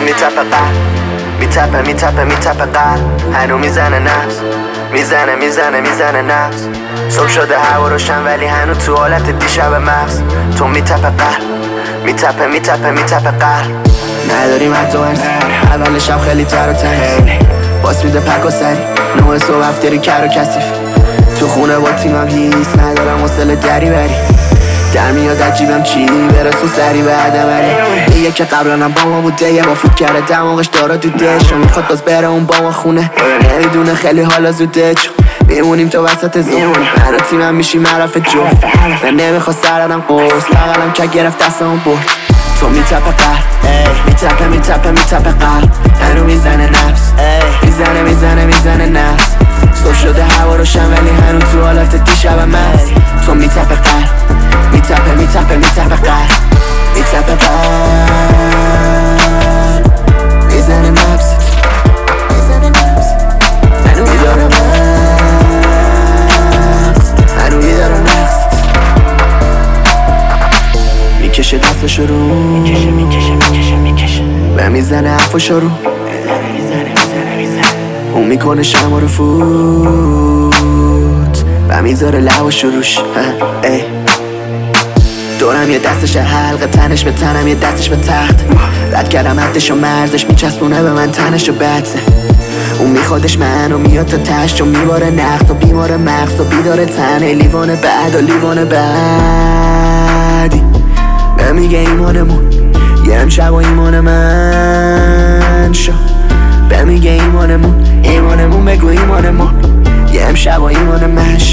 میتپه قلب، میتپه قلب، هنو میزنه نفس، میزنه نفس. صبح شده هوا روشن ولی هنو تو حالت دیشب مغز. تو میتپه قلب، میتپه قلب. نداریم حتی اول شب خیلی تر و تنگ، باس میده پک و سری 9 صبح افتری کر و کثیف. تو خونه با تیمم هیست ندارم حوصله دری بری، در میاد عجیبم چی برسون سری به عدم میگه که قبلنم با ما بوده یه با فوت کرده دماغش داره دودش، میخواد باز بره اون با ما خونه، نمیدونه خیلی حالا زوده چون میمونیم تو وسط زون. من و تیمم میشیم معرف جفت، من نمیخواد سردم قرص بغلم که گرفت دستمون برد. تو میتپه قلب، میتپه قلب، هنو میزنه نفس، میزنه نفس. صبح شده هوا روشن ولی هنو تو حالت دیشب مغز. تو میتپه قلب، میتپه قلب، میتپه قلب، میزنه نفس، هنو میداره مغز، میکشه دستشو رو، و میزنه حرفشو رو، اون میکنه شما رو فوت و میذاره لباشو روش. دورم یه دستش حلقه، تنش به تنم یه دستش به تخت، رد کردم حدش و مرزش، میچسبونه به من تنش و بدسه. اون میخوادش منو میاد تا تشت و میباره نخت و بیمار مغز و بیداره تنه لیوان بعد و لیوان بعدی. به میگه ایمانمون یه امشب و ایمان من شو، به میگه ایمانمون بگو ایمانمون یه امشب و ایمان من شو.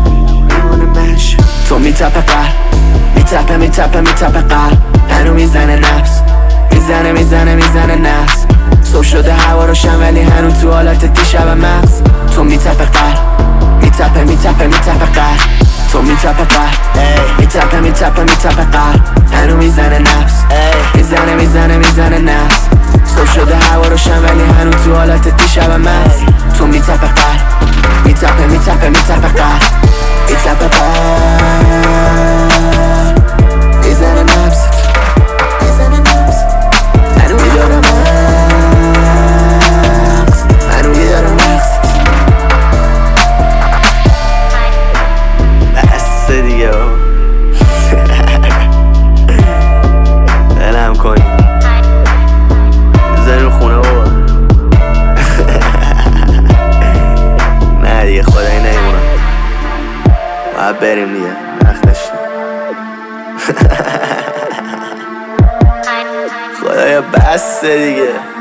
تو میتپه قلب، میتپه قلب، هنو میزنه نفس، میزنه نفس. صبح شده هوا روشن ولی هنو تو حالت دیشب مغز. تو میتپه قلب، میتپه قلب، تو میتپه قلب، میتپه قلب، هنو میزنه نفس، میزنه نفس. صبح شده هوا روشن ولی هنو تو حالت دیشب مغز. تو میتپه قلب، میتپه قلب، میتپه قلب، میزنه نفس، هنو میداره مغز، بسه دیگه دلم کنی بزنیم خونه بابا. نه دیگه خدایی نمیمونم، باید بریم دیگه وقت داشتیم. خدایا بسه دیگه.